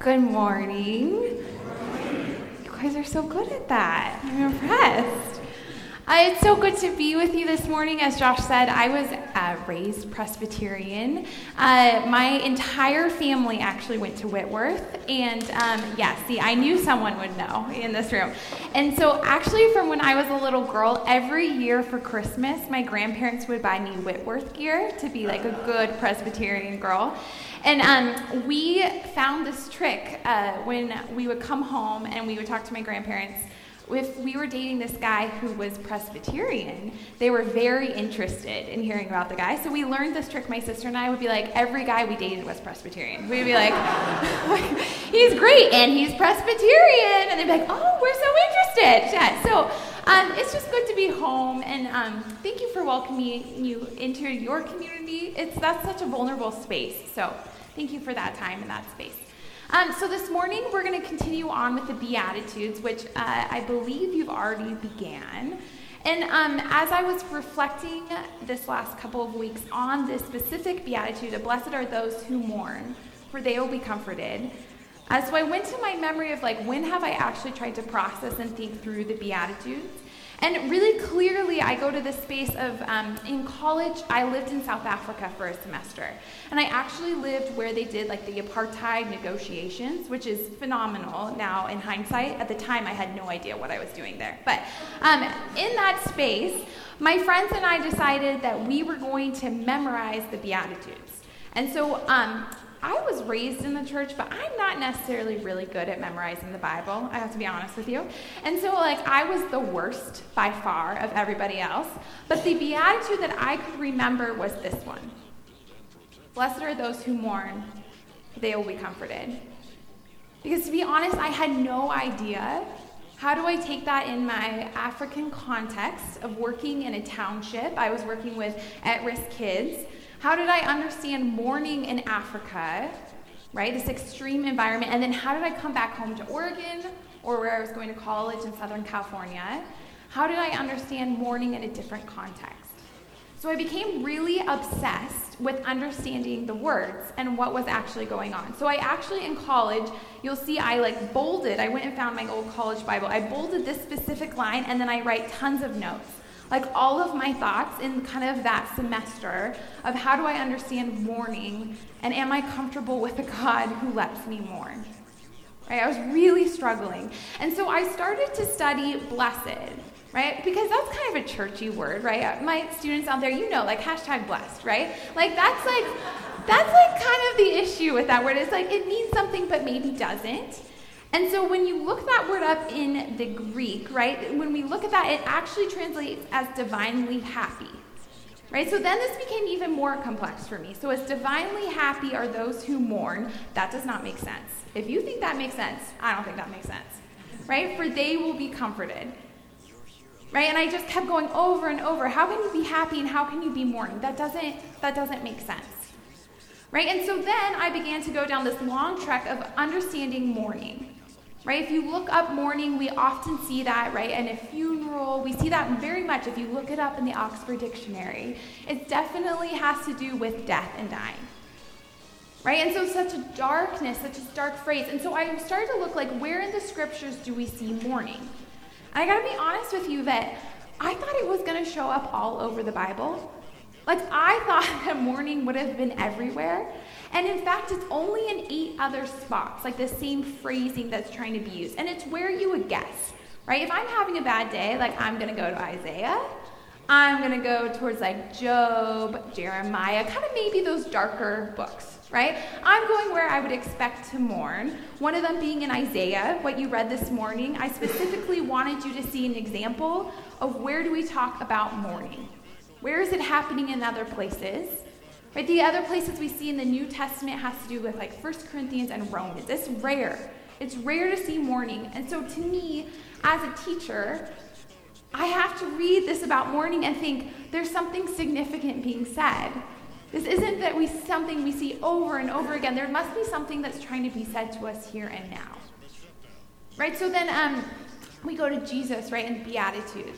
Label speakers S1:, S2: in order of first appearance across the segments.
S1: Good morning. You guys are so good at that. I'm impressed. It's so good to be with you this morning. As Josh said, I was raised Presbyterian. My entire family actually went to Whitworth. And I knew someone would know in this room. And so actually from when I was a little girl, every year for Christmas, my grandparents would buy me Whitworth gear to be like a good Presbyterian girl. And we found this trick when we would come home and we would talk to my grandparents. If we were dating this guy who was Presbyterian, they were very interested in hearing about the guy. So we learned this trick. My sister and I would be like, every guy we dated was Presbyterian. We'd be like, he's great, and he's Presbyterian. And they'd be like, oh, we're so interested. Yeah, so it's just good to be home, and thank you for welcoming you into your community. That's such a vulnerable space. So thank you for that time and that space. So this morning, we're going to continue on with the Beatitudes, which I believe you've already began. And as I was reflecting this last couple of weeks on this specific Beatitude, blessed are those who mourn, for they will be comforted. So I went to my memory of when have I actually tried to process and think through the Beatitudes? And really clearly, I go to this space of, in college, I lived in South Africa for a semester. And I actually lived where they did the apartheid negotiations, which is phenomenal now in hindsight. At the time, I had no idea what I was doing there. But in that space, my friends and I decided that we were going to memorize the Beatitudes. And so I was raised in the church, but I'm not necessarily really good at memorizing the Bible, I have to be honest with you. And so, I was the worst by far of everybody else. But the Beatitude that I could remember was this one. Blessed are those who mourn, for they will be comforted. Because to be honest, I had no idea. How do I take that in my African context of working in a township? I was working with at-risk kids. How did I understand mourning in Africa, right? This extreme environment. And then how did I come back home to Oregon or where I was going to college in Southern California? How did I understand mourning in a different context? So I became really obsessed with understanding the words and what was actually going on. So I actually in college, you'll see I bolded. I went and found my old college Bible. I bolded this specific line and then I write tons of notes. All of my thoughts in kind of that semester of how do I understand mourning and am I comfortable with a God who lets me mourn? Right? I was really struggling. And so I started to study blessed, right? Because that's kind of a churchy word, right? My students out there, hashtag blessed, right? That's kind of the issue with that word. It's it means something but maybe doesn't. And so when you look that word up in the Greek, right, when we look at that, it actually translates as divinely happy, right? So then this became even more complex for me. So as divinely happy are those who mourn, that does not make sense. If you think that makes sense, I don't think that makes sense, right? For they will be comforted, right? And I just kept going over and over. How can you be happy and how can you be mourning? That doesn't make sense, right? And so then I began to go down this long trek of understanding mourning. Right? If you look up mourning, we often see that, right? And a funeral, we see that very much if you look it up in the Oxford Dictionary. It definitely has to do with death and dying. Right? And so such a darkness, such a dark phrase. And so I started to look where in the scriptures do we see mourning? And I gotta be honest with you that I thought it was gonna show up all over the Bible. I thought that mourning would have been everywhere. And in fact, it's only in 8 other spots, the same phrasing that's trying to be used. And it's where you would guess, right? If I'm having a bad day, I'm going to go to Isaiah. I'm going to go towards Job, Jeremiah, kind of maybe those darker books, right? I'm going where I would expect to mourn. One of them being in Isaiah, what you read this morning. I specifically wanted you to see an example of where do we talk about mourning. Where is it happening in other places? Right, the other places we see in the New Testament has to do with 1 Corinthians and Romans. It's rare. It's rare to see mourning. And so to me, as a teacher, I have to read this about mourning and think there's something significant being said. This isn't something we see over and over again. There must be something that's trying to be said to us here and now. Right, so then we go to Jesus, right, in Beatitudes.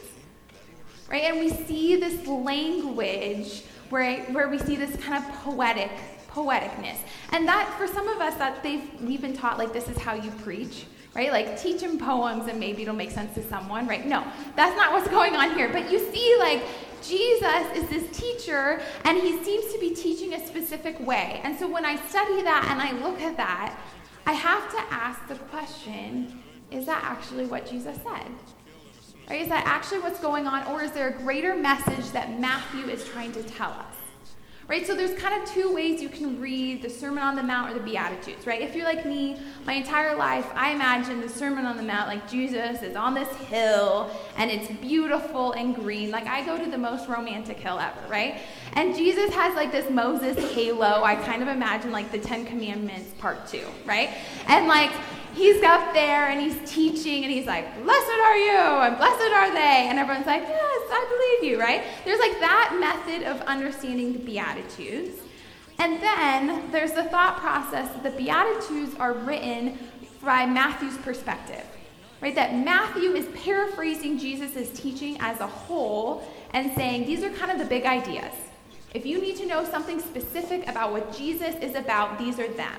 S1: Right, and we see this language where we see this kind of poetic poeticness. And that, for some of us, we've been taught, like, this is how you preach, right? Like, teach them poems and maybe it'll make sense to someone, right? No, that's not what's going on here. But you see, like, Jesus is this teacher, and he seems to be teaching a specific way. And so when I study that and I look at that, I have to ask the question, is that actually what Jesus said? Right? Is that actually what's going on, or is there a greater message that Matthew is trying to tell us? Right? So there's kind of two ways you can read the Sermon on the Mount or the Beatitudes, right? If you're like me, my entire life, I imagine the Sermon on the Mount, like Jesus is on this hill, and it's beautiful and green. Like, I go to the most romantic hill ever, right? And Jesus has like this Moses halo. I kind of imagine like the 10 Commandments part 2, right? And like, he's up there and he's teaching and he's like, blessed are you and blessed are they. And everyone's like, yes, I believe you, right? There's like that method of understanding the Beatitudes. And then there's the thought process that the Beatitudes are written by Matthew's perspective, right? That Matthew is paraphrasing Jesus' teaching as a whole and saying, these are kind of the big ideas. If you need to know something specific about what Jesus is about, these are them.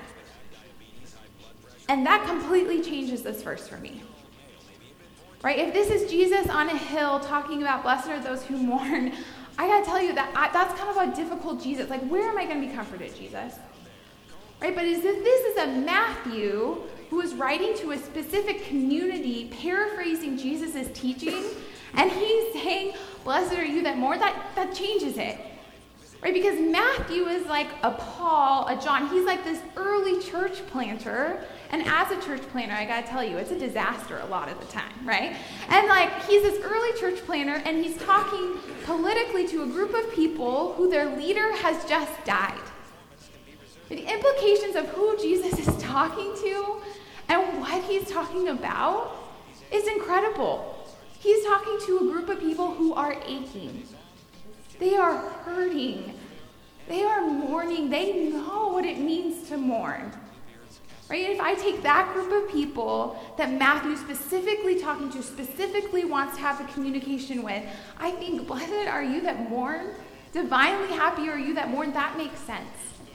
S1: And that completely changes this verse for me. Right? If this is Jesus on a hill talking about blessed are those who mourn, I gotta tell you that's kind of a difficult Jesus. Like, where am I going to be comforted, Jesus? Right? But this is a Matthew who is writing to a specific community, paraphrasing Jesus' teaching, and he's saying, blessed are you that mourn, that changes it. Right? Because Matthew is like a Paul, a John. He's like this early church planter. And as a church planter, I gotta tell you, it's a disaster a lot of the time, right? And like, he's this early church planter, and he's talking politically to a group of people who their leader has just died. The implications of who Jesus is talking to and what he's talking about is incredible. He's talking to a group of people who are aching. They are hurting. They are mourning. They know what it means to mourn. Right? If I take that group of people that Matthew specifically talking to, specifically wants to have a communication with, I think, blessed are you that mourn, divinely happy are you that mourn, that makes sense.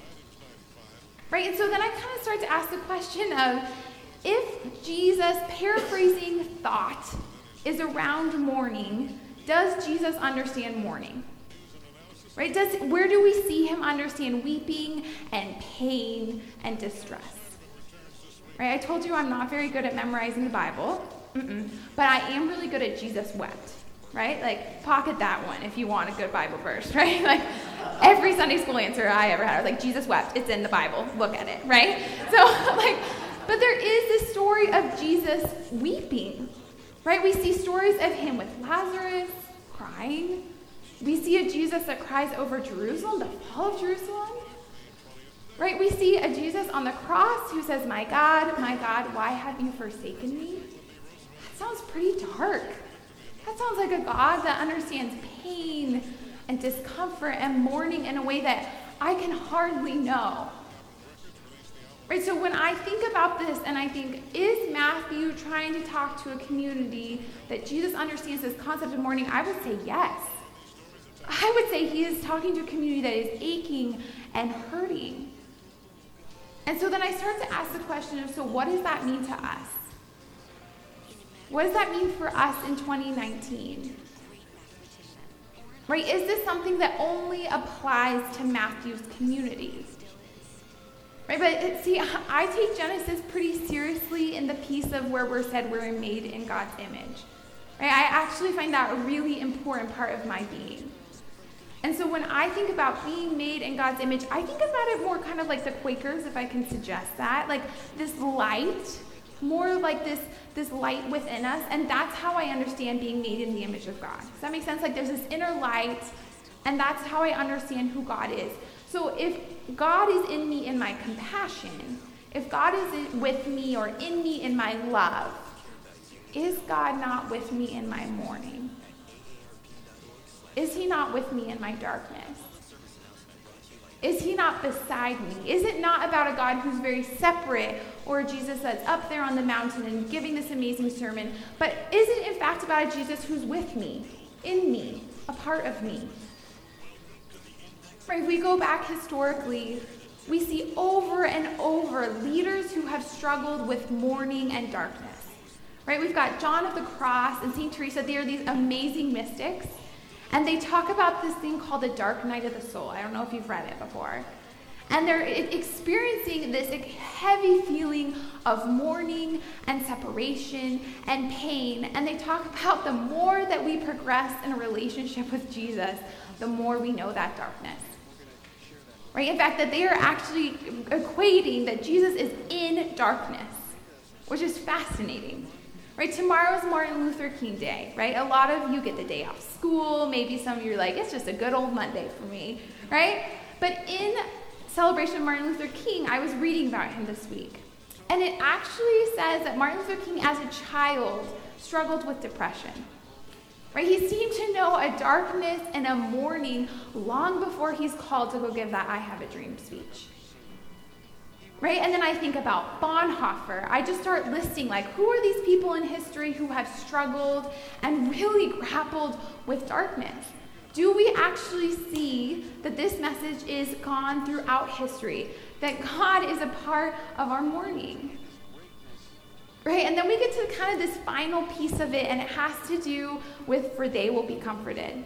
S1: Right? And so then I kind of start to ask the question of, if Jesus' paraphrasing thought is around mourning, does Jesus understand mourning? Right? Where do we see him understand weeping and pain and distress? Right? I told you I'm not very good at memorizing the Bible, but I am really good at Jesus wept. Right? Like, pocket that one if you want a good Bible verse, right? Like, every Sunday school answer I ever had, I was like, Jesus wept. It's in the Bible. Look at it, right? So, like, but there is this story of Jesus weeping, right? We see stories of him with Lazarus crying. We see a Jesus that cries over Jerusalem, the fall of Jerusalem. Right? We see a Jesus on the cross who says, my God, why have you forsaken me? That sounds pretty dark. That sounds like a God that understands pain and discomfort and mourning in a way that I can hardly know. Right? So when I think about this and I think, is Matthew trying to talk to a community that Jesus understands this concept of mourning? I would say yes. I would say he is talking to a community that is aching and hurting. And so then I start to ask the question of, so what does that mean to us? What does that mean for us in 2019? Right? Is this something that only applies to Matthew's community? Right? But see, I take Genesis pretty seriously in the piece of where we're said we're made in God's image. Right? I actually find that a really important part of my being. And so when I think about being made in God's image, I think about it more kind of like the Quakers, if I can suggest that. Like this light, more like this light within us. And that's how I understand being made in the image of God. Does that make sense? Like there's this inner light, and that's how I understand who God is. So if God is in me in my compassion, if God is with me or in me in my love, is God not with me in my mourning? Is he not with me in my darkness? Is he not beside me? Is it not about a God who's very separate, or Jesus that's up there on the mountain and giving this amazing sermon, but is it in fact about a Jesus who's with me, in me, a part of me? Right, if we go back historically, We see over and over leaders who have struggled with mourning and darkness. Right? We've got John of the Cross and St. Teresa. They are these amazing mystics. And they talk about this thing called the dark night of the soul. I don't know if you've read it before. And they're experiencing this heavy feeling of mourning and separation and pain. And they talk about the more that we progress in a relationship with Jesus, the more we know that darkness. Right? In fact, that they are actually equating that Jesus is in darkness, which is fascinating. Right? Tomorrow's Martin Luther King Day, right? A lot of you get the day off school. Maybe some of you are like, it's just a good old Monday for me, right? But in celebration of Martin Luther King, I was reading about him this week. And it actually says that Martin Luther King, as a child, struggled with depression. Right? He seemed to know a darkness and a mourning long before he's called to go give that I Have a Dream speech. Right? And then I think about Bonhoeffer. I just start listing, like, who are these people in history who have struggled and really grappled with darkness? Do we actually see that this message is gone throughout history? That God is a part of our mourning? Right? And then we get to kind of this final piece of it, and it has to do with, for they will be comforted.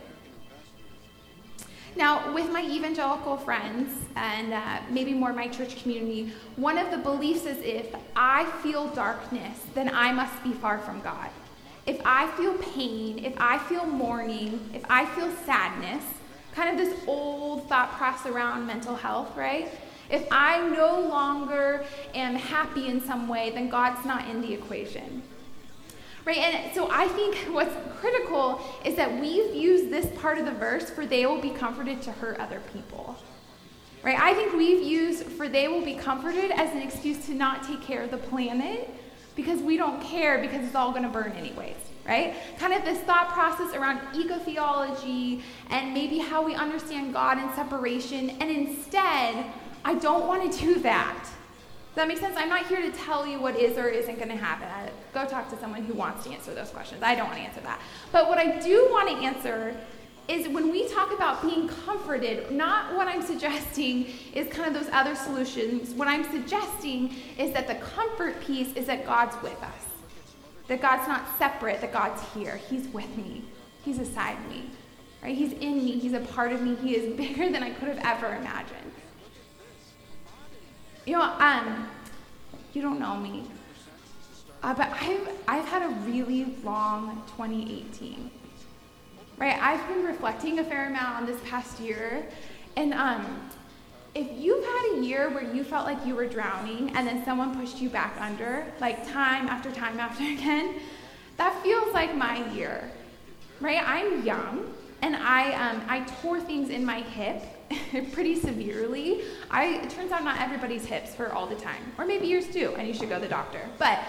S1: Now, with my evangelical friends, and maybe more my church community, one of the beliefs is if I feel darkness, then I must be far from God. If I feel pain, if I feel mourning, if I feel sadness, kind of this old thought process around mental health, right? If I no longer am happy in some way, then God's not in the equation. Right? And so I think what's critical is that we've used this part of the verse, for they will be comforted, to hurt other people. Right? I think we've used for they will be comforted as an excuse to not take care of the planet because we don't care because it's all going to burn anyways. Right? Kind of this thought process around eco-theology and maybe how we understand God and separation. And instead, I don't want to do that. Does that make sense? I'm not here to tell you what is or isn't going to happen. Go talk to someone who wants to answer those questions. I don't want to answer that. But what I do want to answer is when we talk about being comforted, not what I'm suggesting is kind of those other solutions. What I'm suggesting is that the comfort piece is that God's with us. That God's not separate, that God's here. He's with me. He's beside me. Right? He's in me. He's a part of me. He is bigger than I could have ever imagined. You know, you don't know me, but I've had a really long 2018, right? I've been reflecting a fair amount on this past year, and if you've had a year where you felt like you were drowning and then someone pushed you back under, like time after time after again, that feels like my year, right? I'm young, and I tore things in my hip pretty severely. It turns out not everybody's hips hurt all the time, or maybe yours do, and you should go to the doctor. But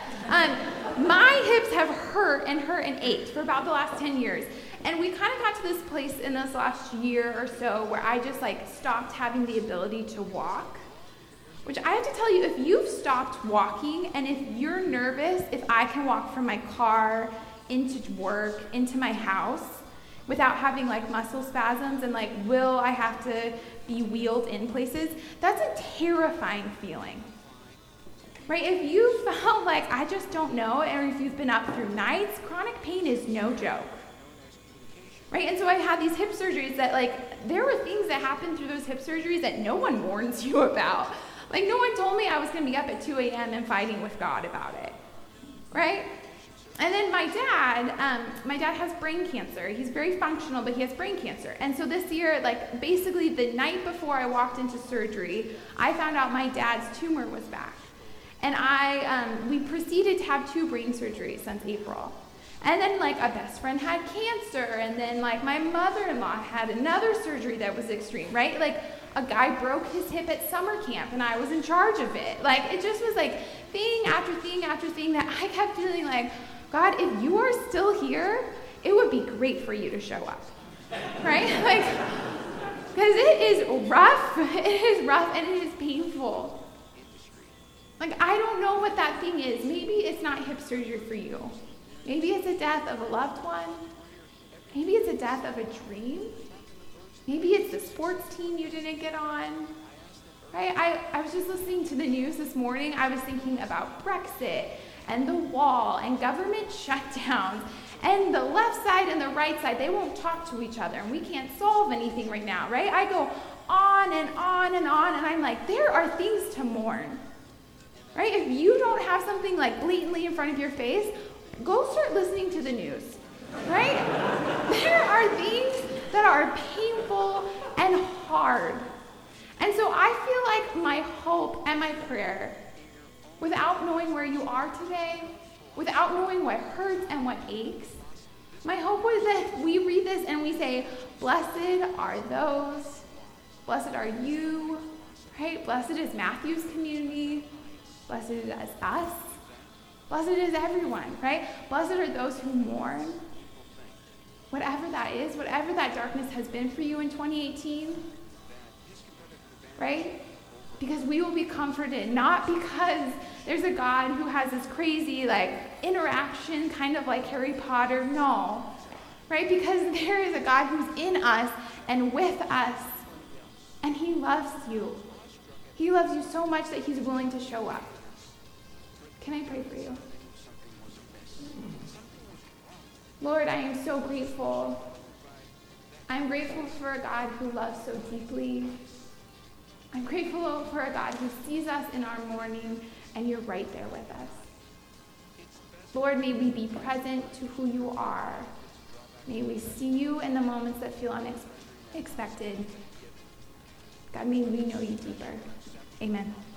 S1: my hips have hurt and ached for about the last 10 years. And we kind of got to this place in this last year or so where I just stopped having the ability to walk. Which I have to tell you, if you've stopped walking, and if you're nervous, if I can walk from my car into work, into my house, without having muscle spasms and will I have to be wheeled in places, that's a terrifying feeling. Right? If you felt like I just don't know, or if you've been up through nights, chronic pain is no joke. Right? And so I had these hip surgeries that there were things that happened through those hip surgeries that no one warns you about. No one told me I was going to be up at 2 a.m. and fighting with God about it. Right? And then my dad has brain cancer. He's very functional, but he has brain cancer. And so this year, basically the night before I walked into surgery, I found out my dad's tumor was back. And we proceeded to have 2 brain surgeries since April. And then a best friend had cancer, and then my mother-in-law had another surgery that was extreme, right? A guy broke his hip at summer camp, and I was in charge of it. It just was thing after thing after thing that I kept feeling God, if you are still here, it would be great for you to show up, right? Because it is rough. It is rough, and it is painful. I don't know what that thing is. Maybe it's not hip surgery for you. Maybe it's a death of a loved one. Maybe it's a death of a dream. Maybe it's the sports team you didn't get on. right? I was just listening to the news this morning. I was thinking about Brexit and the wall and government shutdowns and the left side and the right side. They won't talk to each other and we can't solve anything right now, right? I go on and on and on, and I'm like, there are things to mourn, right? If you don't have something like blatantly in front of your face, go start listening to the news, right? There are things that are painful and hard. And so I feel like my hope and my prayer, without knowing where you are today, without knowing what hurts and what aches, my hope was that we read this and we say, blessed are those, blessed are you, right? Blessed is Matthew's community, blessed is us, blessed is everyone, right? Blessed are those who mourn. Whatever that is, whatever that darkness has been for you in 2018, right? Because we will be comforted, not because there's a God who has this crazy, interaction, kind of like Harry Potter, no. Right? Because there is a God who's in us and with us, and he loves you. He loves you so much that he's willing to show up. Can I pray for you? Lord, I am so grateful. I'm grateful for a God who loves so deeply. I'm grateful for a God who sees us in our mourning, and you're right there with us. Lord, may we be present to who you are. May we see you in the moments that feel unexpected. God, may we know you deeper. Amen.